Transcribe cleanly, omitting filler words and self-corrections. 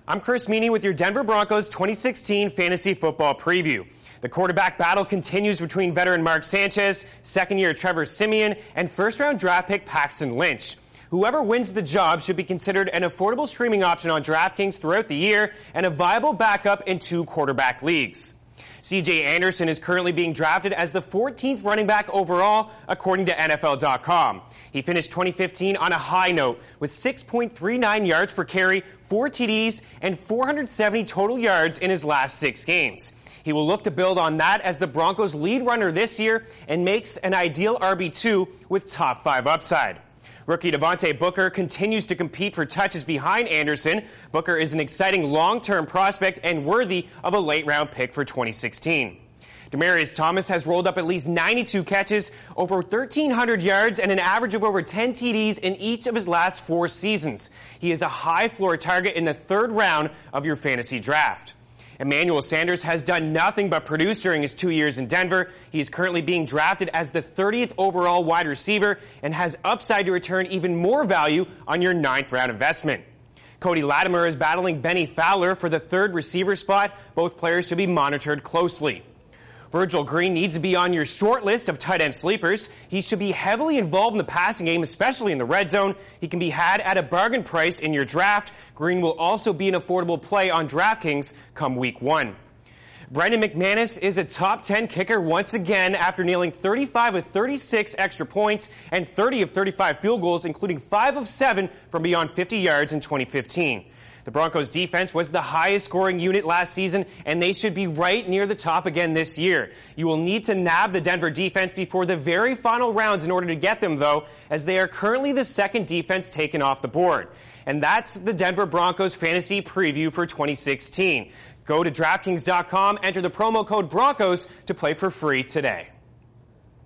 I'm Chris Meany with your Denver Broncos 2016 Fantasy Football Preview. The quarterback battle continues between veteran Mark Sanchez, second-year Trevor Siemian, and first-round draft pick Paxton Lynch. Whoever wins the job should be considered an affordable streaming option on DraftKings throughout the year and a viable backup in 2 quarterback leagues. C.J. Anderson is currently being drafted as the 14th running back overall, according to NFL.com. He finished 2015 on a high note with 6.39 yards per carry, 4 TDs, and 470 total yards in his last 6 games. He will look to build on that as the Broncos' lead runner this year and makes an ideal RB2 with top 5 upside. Rookie Devontae Booker continues to compete for touches behind Anderson. Booker is an exciting long-term prospect and worthy of a late-round pick for 2016. Demaryius Thomas has rolled up at least 92 catches, over 1,300 yards, and an average of over 10 TDs in each of his last 4 seasons. He is a high-floor target in the 3rd round of your fantasy draft. Emmanuel Sanders has done nothing but produce during his 2 years in Denver. He is currently being drafted as the 30th overall wide receiver and has upside to return even more value on your 9th round investment. Cody Latimer is battling Benny Fowler for the 3rd receiver spot. Both players should be monitored closely. Virgil Green needs to be on your short list of tight end sleepers. He should be heavily involved in the passing game, especially in the red zone. He can be had at a bargain price in your draft. Green will also be an affordable play on DraftKings come week 1. Brendan McManus is a top 10 kicker once again after nailing 35 of 36 extra points and 30 of 35 field goals, including 5 of 7 from beyond 50 yards in 2015. The Broncos' defense was the highest scoring unit last season, and they should be right near the top again this year. You will need to nab the Denver defense before the very final rounds in order to get them, though, as they are currently the 2nd defense taken off the board. And that's the Denver Broncos fantasy preview for 2016. Go to DraftKings.com, enter the promo code Broncos to play for free today.